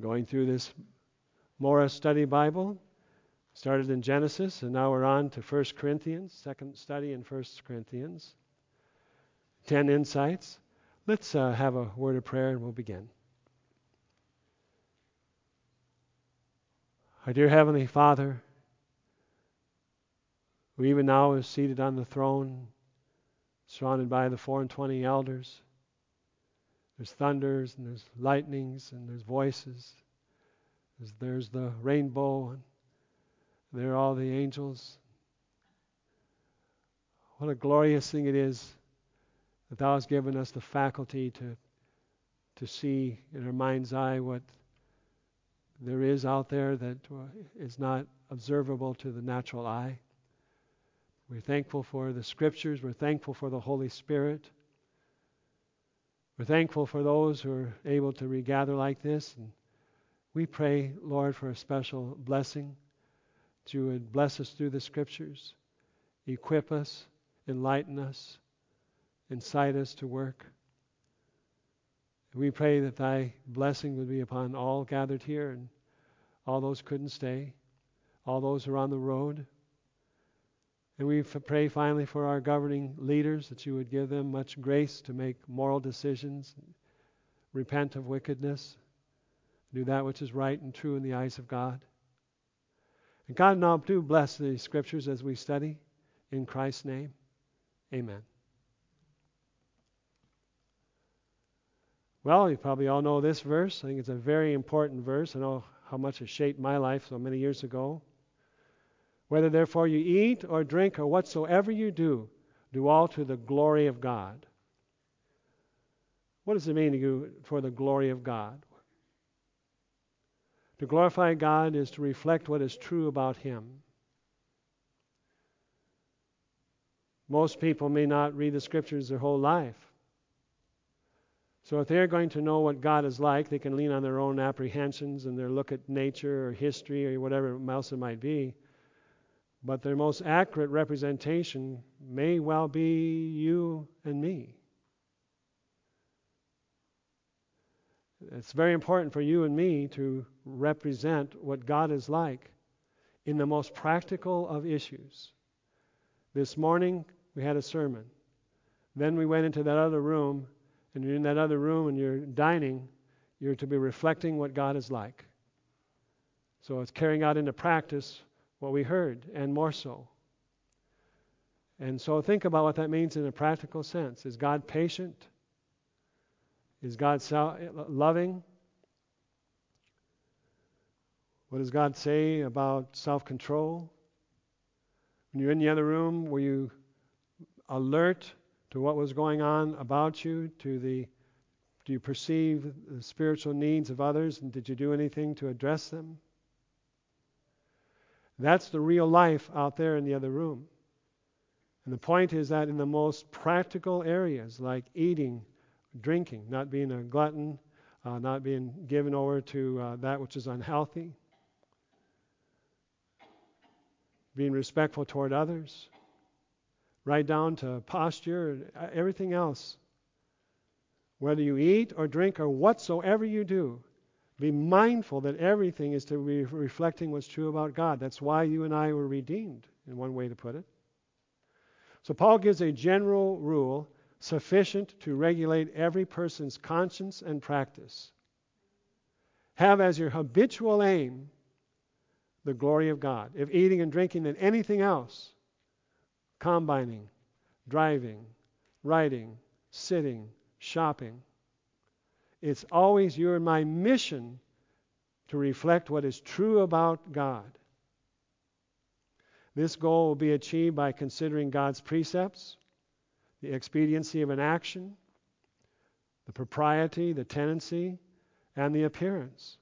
Going through this Morris Study Bible. Started in Genesis, and now we're on to 1 Corinthians, second study in 1 Corinthians. 10 insights. Let's have a word of prayer and we'll begin. Our dear Heavenly Father, who even now is seated on the throne, surrounded by the 24 elders. There's thunders and there's lightnings and there's voices. There's the rainbow and there are all the angels. What a glorious thing it is that Thou hast given us the faculty to see in our mind's eye what there is out there that is not observable to the natural eye. We're thankful for the Scriptures. We're thankful for the Holy Spirit. We're thankful for those who are able to regather like this. And we pray, Lord, for a special blessing, that You would bless us through the Scriptures, equip us, enlighten us, incite us to work. We pray that Thy blessing would be upon all gathered here and all those who couldn't stay, all those who are on the road. And we pray finally for our governing leaders, that You would give them much grace to make moral decisions, repent of wickedness, do that which is right and true in the eyes of God. And God, now do bless the Scriptures as we study. In Christ's name, amen. Well, you probably all know this verse. I think it's a very important verse. I know how much it shaped my life so many years ago. Whether therefore you eat or drink or whatsoever you do, do all to the glory of God. What does it mean to do for the glory of God? To glorify God is to reflect what is true about Him. Most people may not read the Scriptures their whole life. So if they're going to know what God is like, they can lean on their own apprehensions and their look at nature or history or whatever else it might be. But their most accurate representation may well be you and me. It's very important for you and me to represent what God is like in the most practical of issues. This morning we had a sermon. Then we went into that other room, and you're in that other room and you're dining, you're to be reflecting what God is like. So it's carrying out into practice what we heard, and more so. And so think about what that means in a practical sense. Is God patient? Is God loving? What does God say about self-control? When you're in the other room, were you alert to what was going on about you? Do you perceive the spiritual needs of others, and did you do anything to address them? That's the real life out there in the other room. And the point is that in the most practical areas, like eating, drinking, not being a glutton, not being given over to that which is unhealthy, being respectful toward others, right down to posture, everything else. Whether you eat or drink or whatsoever you do, be mindful that everything is to be reflecting what's true about God. That's why you and I were redeemed, in one way to put it. So Paul gives a general rule sufficient to regulate every person's conscience and practice. Have as your habitual aim the glory of God. If eating and drinking than anything else, combining, driving, writing, sitting, shopping, it's always your and my mission to reflect what is true about God. This goal will be achieved by considering God's precepts, the expediency of an action, the propriety, the tendency, and the appearance.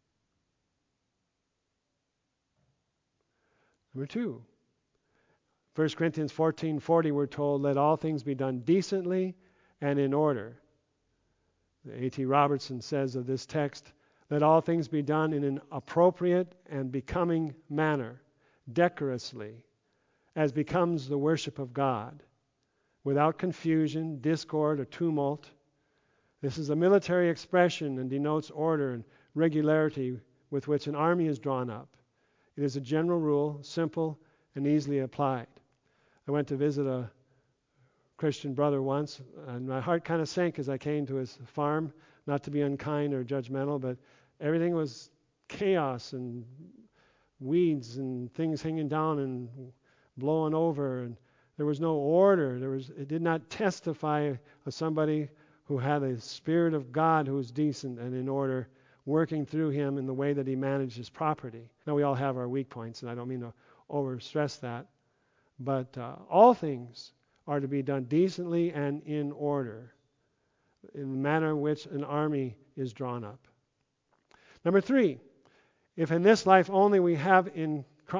Number 2, 1 Corinthians 14:40, we're told, let all things be done decently and in order. A.T. Robertson says of this text, let all things be done in an appropriate and becoming manner, decorously, as becomes the worship of God, without confusion, discord, or tumult. This is a military expression and denotes order and regularity with which an army is drawn up. It is a general rule, simple and easily applied. I went to visit a Christian brother once, and my heart kind of sank as I came to his farm, not to be unkind or judgmental, but everything was chaos and weeds and things hanging down and blowing over, and there was no order. It did not testify of somebody who had a Spirit of God who was decent and in order, working through him in the way that he managed his property. Now, we all have our weak points, and I don't mean to overstress that, but all things are to be done decently and in order, in the manner in which an army is drawn up. Number 3, if in this life only we have in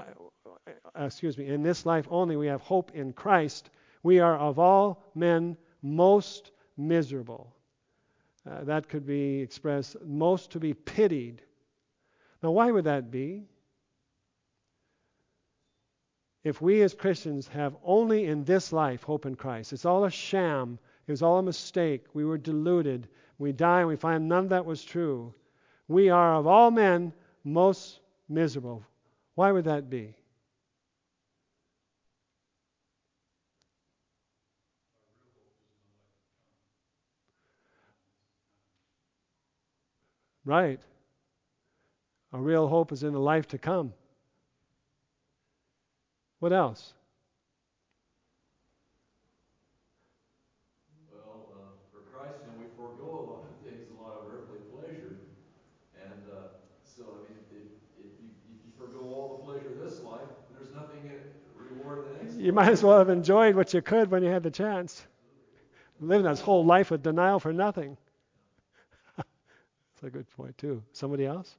this life only we have hope in Christ, we are of all men most miserable. That could be expressed most to be pitied. Now, why would that be? If we as Christians have only in this life hope in Christ, it's all a sham, it was all a mistake, we were deluded, we die and we find none of that was true, we are of all men most miserable. Why would that be? Right. Our real hope is in the life to come. What else? Well, for Christ, we forego a lot of things, a lot of earthly pleasure, and so I mean, if you forego all the pleasure of this life, there's nothing reward in the next You life. might as well have enjoyed what you could when you had the chance. Living this whole life with denial for nothing. That's a good point too. Somebody else?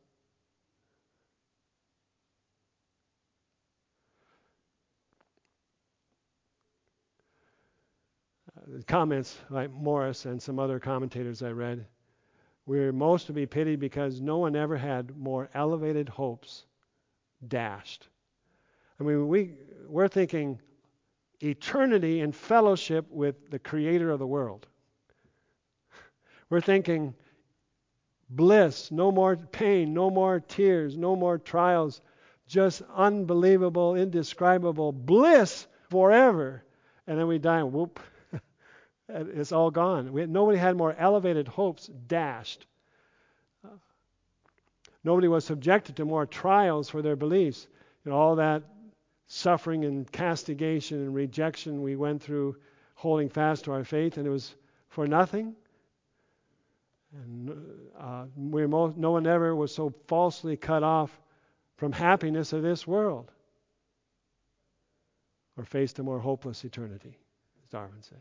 The comments like Morris and some other commentators I read, we're most to be pitied because no one ever had more elevated hopes dashed. I mean, we're thinking eternity in fellowship with the Creator of the world. We're thinking bliss, no more pain, no more tears, no more trials, just unbelievable, indescribable bliss forever. And then we die and whoop, it's all gone. Nobody had more elevated hopes dashed. Nobody was subjected to more trials for their beliefs. All that suffering and castigation and rejection we went through holding fast to our faith, and it was for nothing. And no one ever was so falsely cut off from happiness of this world or faced a more hopeless eternity, as Darwin said.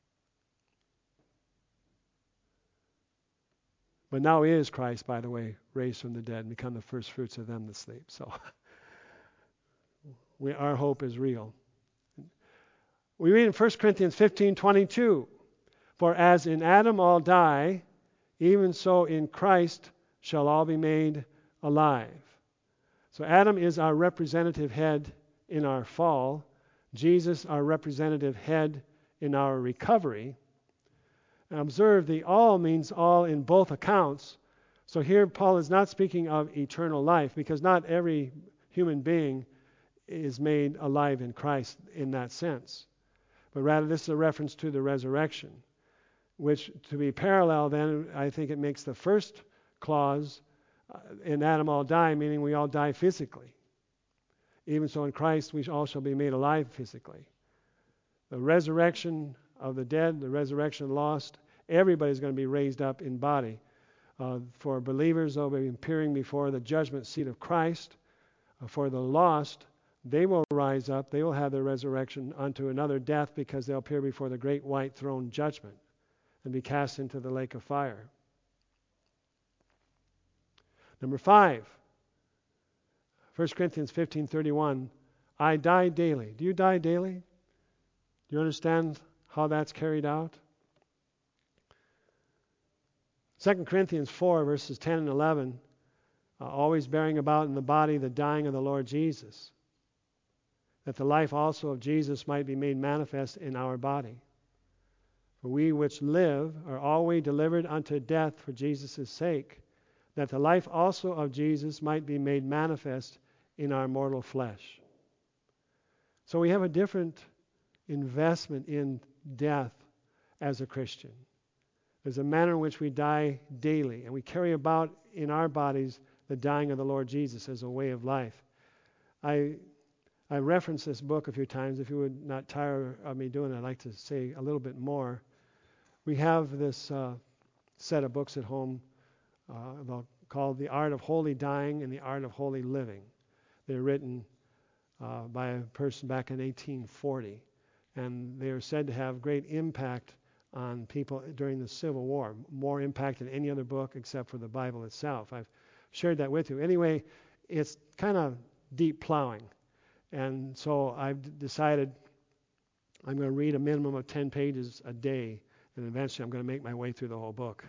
But now is Christ, by the way, raised from the dead and become the first fruits of them that sleep. So our hope is real. We read in 1 Corinthians 15:22, for as in Adam all die, even so in Christ shall all be made alive. So Adam is our representative head in our fall. Jesus, our representative head in our recovery. And observe, the all means all in both accounts. So here Paul is not speaking of eternal life, because not every human being is made alive in Christ in that sense. But rather this is a reference to the resurrection, which to be parallel then, I think it makes the first clause, in Adam all die, meaning we all die physically. Even so in Christ we all shall be made alive physically. The resurrection of the dead, the resurrection of the lost, everybody's going to be raised up in body. For believers, they'll be appearing before the judgment seat of Christ. For the lost, they will rise up, they will have their resurrection unto another death, because they'll appear before the great white throne judgment and be cast into the lake of fire. Number 5, 1 Corinthians 15:31, I die daily. Do you die daily? Do you understand how that's carried out? 2 Corinthians 4, verses 10 and 11, always bearing about in the body the dying of the Lord Jesus, that the life also of Jesus might be made manifest in our body. For we which live are always delivered unto death for Jesus' sake, that the life also of Jesus might be made manifest in our mortal flesh. So we have a different investment in death as a Christian. There's a manner in which we die daily, and we carry about in our bodies the dying of the Lord Jesus as a way of life. I referenced this book a few times. If you would not tire of me doing it, I'd like to say a little bit more. We have this set of books at home called The Art of Holy Dying and The Art of Holy Living. They're written by a person back in 1840, and they are said to have great impact on people during the Civil War, more impact than any other book except for the Bible itself. I've shared that with you. Anyway, it's kind of deep plowing, and so I've decided I'm going to read a minimum of 10 pages a day, and eventually I'm going to make my way through the whole book.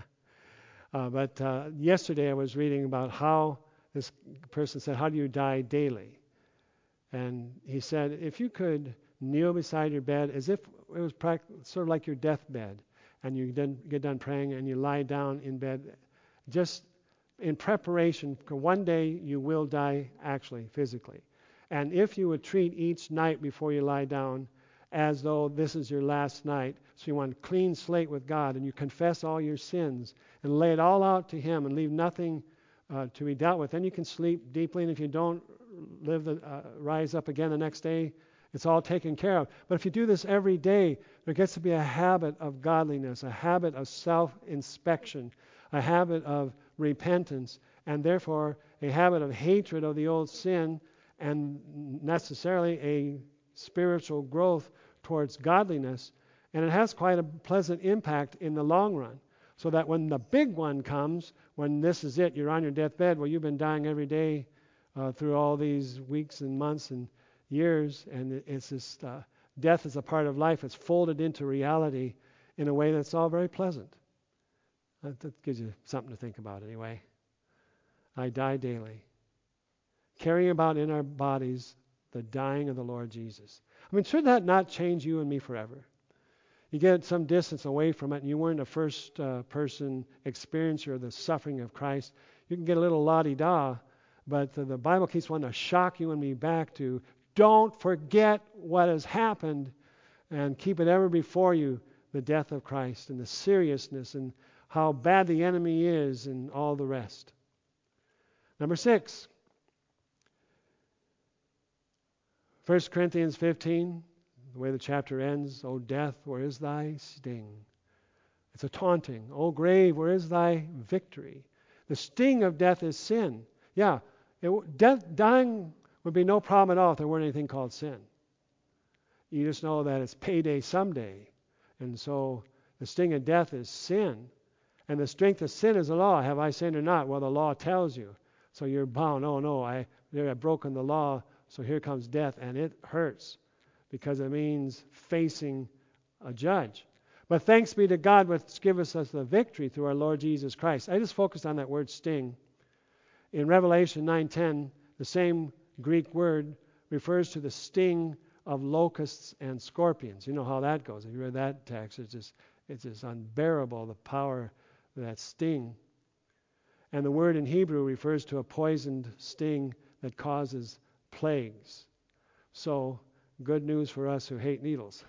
But yesterday I was reading about how this person said, how do you die daily? And he said, if you could kneel beside your bed as if it was sort of like your deathbed, and you then get done praying and you lie down in bed, just in preparation for one day you will die actually, physically. And if you would treat each night before you lie down as though this is your last night, so you want a clean slate with God, and you confess all your sins and lay it all out to Him and leave nothing to be dealt with, then you can sleep deeply, and if you don't rise up again the next day, it's all taken care of. But if you do this every day, there gets to be a habit of godliness, a habit of self-inspection, a habit of repentance, and therefore a habit of hatred of the old sin, and necessarily a spiritual growth towards godliness. And it has quite a pleasant impact in the long run. So that when the big one comes, when this is it, you're on your deathbed, well, you've been dying every day through all these weeks and months and years, and it's just death is a part of life. It's folded into reality in a way that's all very pleasant. That gives you something to think about anyway. I die daily, carrying about in our bodies the dying of the Lord Jesus. I mean, should that not change you and me forever? You get some distance away from it, and you weren't a first-person experiencer of the suffering of Christ. You can get a little la-di-da, but the Bible keeps wanting to shock you and me back to don't forget what has happened, and keep it ever before you, the death of Christ and the seriousness and how bad the enemy is and all the rest. Number 6, 1 Corinthians 15, the way the chapter ends, O death, where is thy sting? It's a taunting. O grave, where is thy victory? The sting of death is sin. Yeah, dying would be no problem at all if there weren't anything called sin. You just know that it's payday someday. And so the sting of death is sin. And the strength of sin is the law. Have I sinned or not? Well, the law tells you. So you're bound. Oh, no, I've broken the law, so here comes death. And it hurts because it means facing a judge. But thanks be to God which giveth us the victory through our Lord Jesus Christ. I just focused on that word sting. In Revelation 9:10, the same Greek word refers to the sting of locusts and scorpions. You know how that goes. If you read that text, it's just unbearable, the power of that sting. And the word in Hebrew refers to a poisoned sting that causes plagues. So, good news for us who hate needles.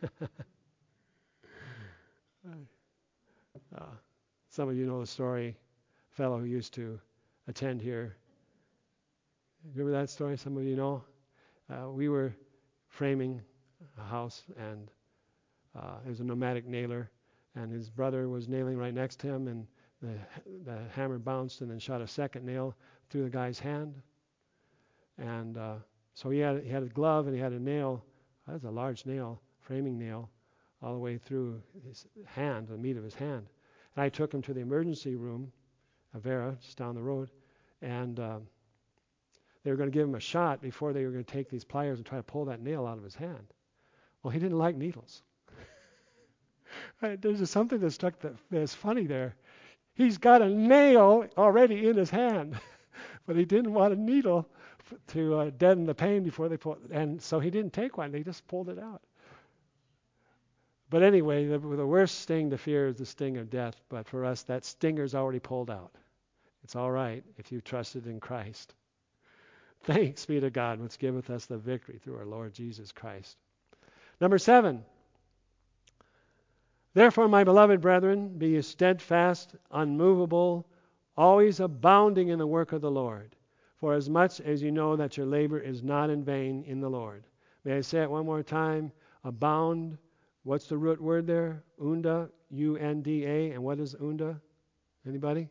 Some of you know the story, a fellow who used to attend here. Remember that story? Some of you know? We were framing a house, and it was a pneumatic nailer, and his brother was nailing right next to him, and the hammer bounced and then shot a second nail through the guy's hand. And so he had a glove and he had a nail. That was a large nail, framing nail, all the way through his hand, the meat of his hand. And I took him to the emergency room, Avera, just down the road, and they were going to give him a shot before they were going to take these pliers and try to pull that nail out of his hand. Well, he didn't like needles. There's just something that struck that's funny there. He's got a nail already in his hand, but he didn't want a needle to deaden the pain before they pulled, and so he didn't take one. They just pulled it out. But anyway, the worst sting to fear is the sting of death. But for us, that stinger's already pulled out. It's all right if you trusted in Christ. Thanks be to God, which giveth us the victory through our Lord Jesus Christ. Number 7. Therefore, my beloved brethren, be ye steadfast, unmovable, always abounding in the work of the Lord, for as much as you know that your labor is not in vain in the Lord. May I say it one more time? Abound. What's the root word there? Unda, U-N-D-A. And what is unda? Anybody?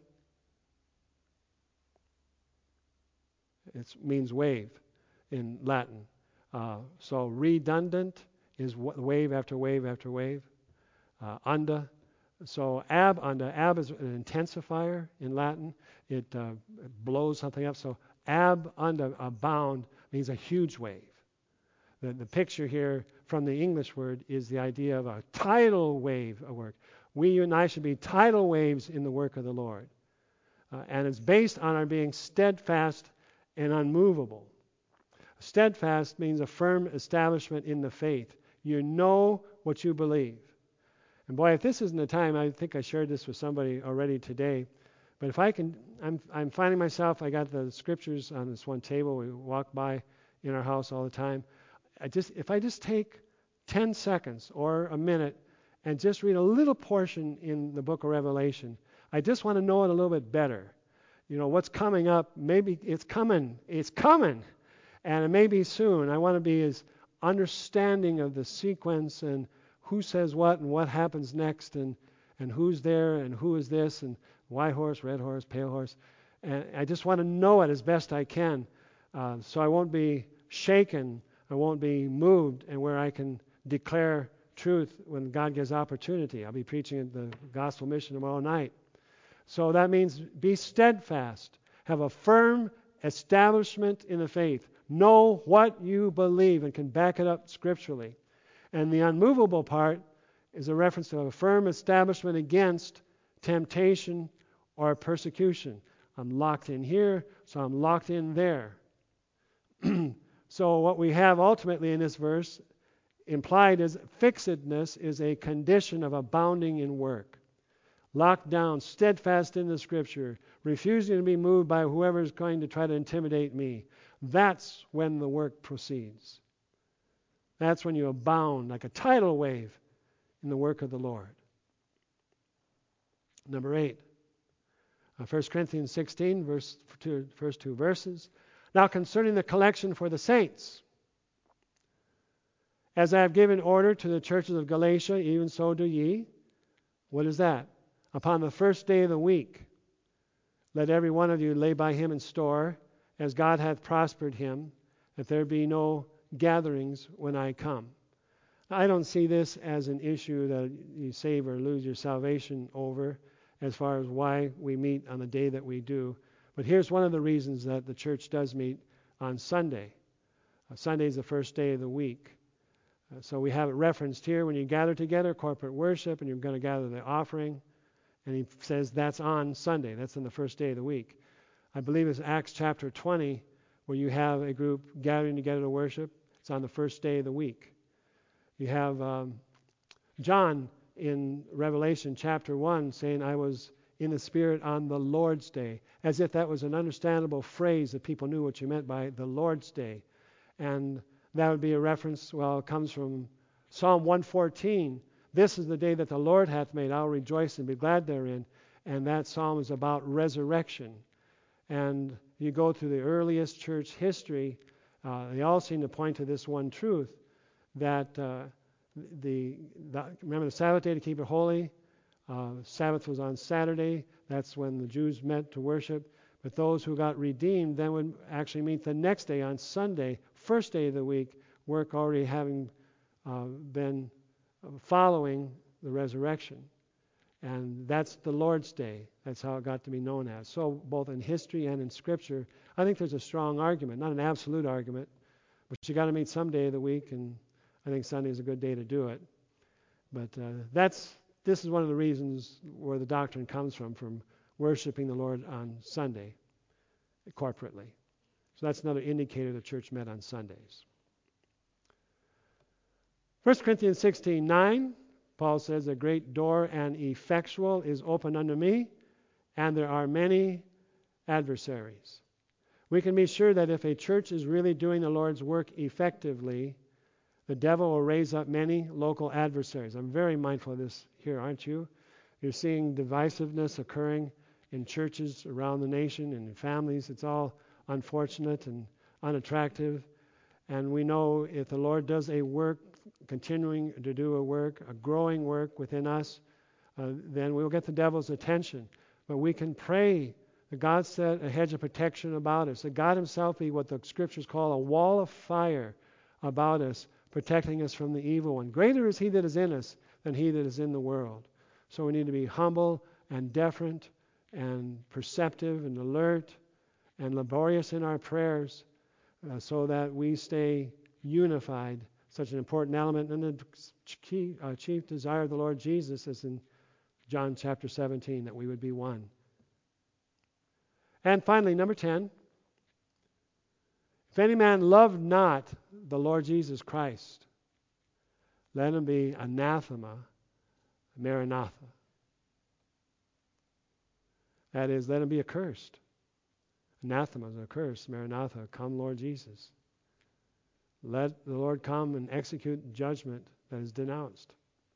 It means wave in Latin. So redundant is wave after wave after wave. Unda. So unda. Ab is an intensifier in Latin. It blows something up. So unda, abound, means a huge wave. The picture here from the English word is the idea of a tidal wave of work. You and I should be tidal waves in the work of the Lord. And it's based on our being steadfast and unmovable. Steadfast means a firm establishment in the faith. You know what you believe. And boy, if this isn't the time, I think I shared this with somebody already today. But if I can, I'm finding myself, I got the scriptures on this one table we walk by in our house all the time. If I just take 10 seconds or a minute and just read a little portion in the book of Revelation, I just want to know it a little bit better. You know, what's coming up, maybe it's coming, and it may be soon. I want to be as understanding of the sequence and who says what and what happens next and who's there and who is this and white horse, red horse, pale horse. And I just want to know it as best I can so I won't be shaken, I won't be moved, and where I can declare truth when God gives opportunity. I'll be preaching at the Gospel Mission tomorrow night. So that means be steadfast. Have a firm establishment in the faith. Know what you believe and can back it up scripturally. And the unmovable part is a reference to a firm establishment against temptation or persecution. I'm locked in here, so I'm locked in there. So what we have ultimately in this verse implied is fixedness is a condition of abounding in work. Locked down, steadfast in the Scripture, refusing to be moved by whoever is going to try to intimidate me. That's when the work proceeds. That's when you abound like a tidal wave in the work of the Lord. Number 8. 1 Corinthians 16, first 2 verses. Now concerning the collection for the saints, as I have given order to the churches of Galatia, even so do ye. What is that? Upon the first day of the week, let every one of you lay by him in store, as God hath prospered him, that there be no gatherings when I come. I don't see this as an issue that you save or lose your salvation over, as far as why we meet on the day that we do. But here's one of the reasons that the church does meet on Sunday. Sunday is the first day of the week. So we have it referenced here when you gather together, corporate worship, and you're going to gather the offering. And he says that's on Sunday. That's on the first day of the week. I believe it's Acts chapter 20 where you have a group gathering together to worship. It's on the first day of the week. You have John in Revelation chapter 1 saying, I was in the Spirit on the Lord's day, as if that was an understandable phrase that people knew what you meant by the Lord's day. And that would be a reference, well, it comes from Psalm 114. This is the day that the Lord hath made. I'll rejoice and be glad therein. And that psalm is about resurrection. And you go through the earliest church history, they all seem to point to this one truth, that remember the Sabbath day to keep it holy. Sabbath was on Saturday. That's when the Jews met to worship. But those who got redeemed then would actually meet the next day on Sunday, first day of the week, work already having been following the resurrection. And that's the Lord's Day. That's how it got to be known as. So both in history and in Scripture, I think there's a strong argument, not an absolute argument, but you got to meet some day of the week, and I think Sunday is a good day to do it. But this is one of the reasons where the doctrine comes from worshiping the Lord on Sunday corporately. So that's another indicator the church met on Sundays. 1 Corinthians 16:9, Paul says, a great door and effectual is open unto me, and there are many adversaries. We can be sure that if a church is really doing the Lord's work effectively, the devil will raise up many local adversaries. I'm very mindful of this here, aren't you? You're seeing divisiveness occurring in churches around the nation and in families. It's all unfortunate and unattractive. And we know if the Lord does a work, continuing to do a work, a growing work within us, then we'll get the devil's attention. But we can pray that God set a hedge of protection about us, that God himself be what the scriptures call a wall of fire about us, protecting us from the evil one. Greater is he that is in us than he that is in the world. So we need to be humble and deferent and perceptive and alert and laborious in our prayers so that we stay unified, such an important element. And the chief desire of the Lord Jesus is in John chapter 17, that we would be one. And finally, number 10, if any man love not the Lord Jesus Christ, let him be anathema, maranatha. That is, let him be accursed. Anathema is a curse. Maranatha, come Lord Jesus. Let the Lord come and execute judgment that is denounced.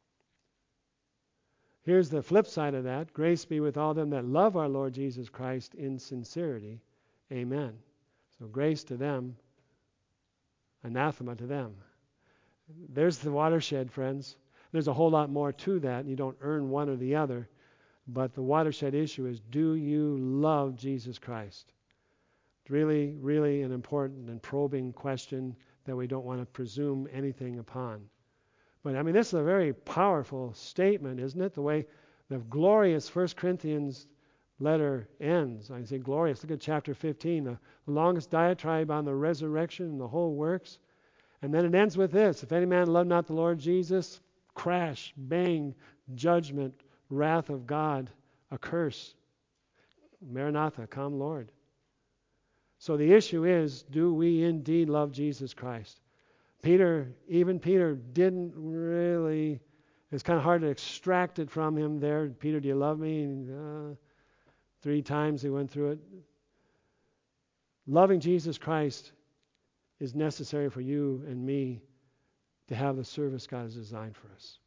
Here's the flip side of that. Grace be with all them that love our Lord Jesus Christ in sincerity. Amen. So grace to them, anathema to them. There's the watershed, friends. There's a whole lot more to that. You don't earn one or the other. But the watershed issue is, do you love Jesus Christ? It's really, really an important and probing question that we don't want to presume anything upon. But I mean, this is a very powerful statement, isn't it? The way the glorious 1 Corinthians letter ends. I say glorious. Look at chapter 15, the longest diatribe on the resurrection and the whole works. And then it ends with this: if any man love not the Lord Jesus, crash, bang, judgment, wrath of God, a curse. Maranatha, come Lord. So the issue is, do we indeed love Jesus Christ? Even Peter didn't really, it's kind of hard to extract it from him there. Peter, do you love me? And, 3 times he went through it. Loving Jesus Christ is necessary for you and me to have the service God has designed for us.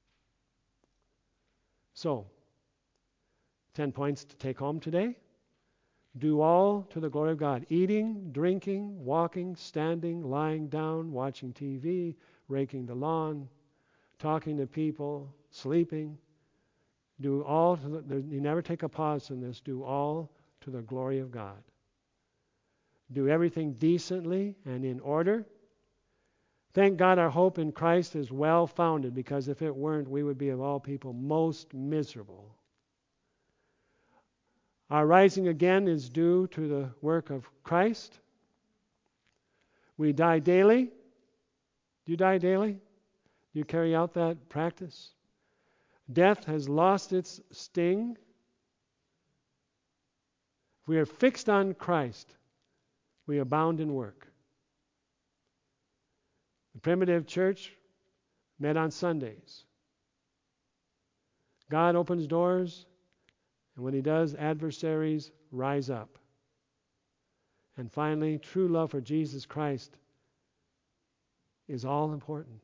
So, 10 points to take home today. Do all to the glory of God. Eating, drinking, walking, standing, lying down, watching TV, raking the lawn, talking to people, sleeping. Do all, you never take a pause in this. Do all to the glory of God. Do everything decently and in order. Thank God our hope in Christ is well founded, because if it weren't, we would be of all people most miserable. Our rising again is due to the work of Christ. We die daily. Do you die daily? Do you carry out that practice? Death has lost its sting. If we are fixed on Christ, we abound in work. The primitive church met on Sundays. God opens doors, and when he does, adversaries rise up. And finally, true love for Jesus Christ is all important.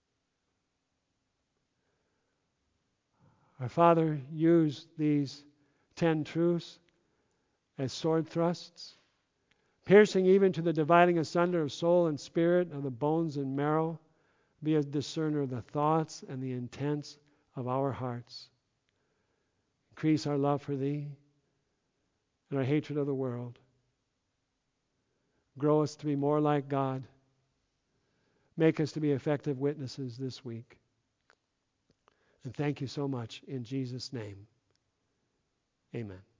Our Father used these 10 truths as sword thrusts, piercing even to the dividing asunder of soul and spirit, of the bones and marrow. Be a discerner of the thoughts and the intents of our hearts. Increase our love for Thee and our hatred of the world. Grow us to be more like God. Make us to be effective witnesses this week. And thank you so much in Jesus' name. Amen.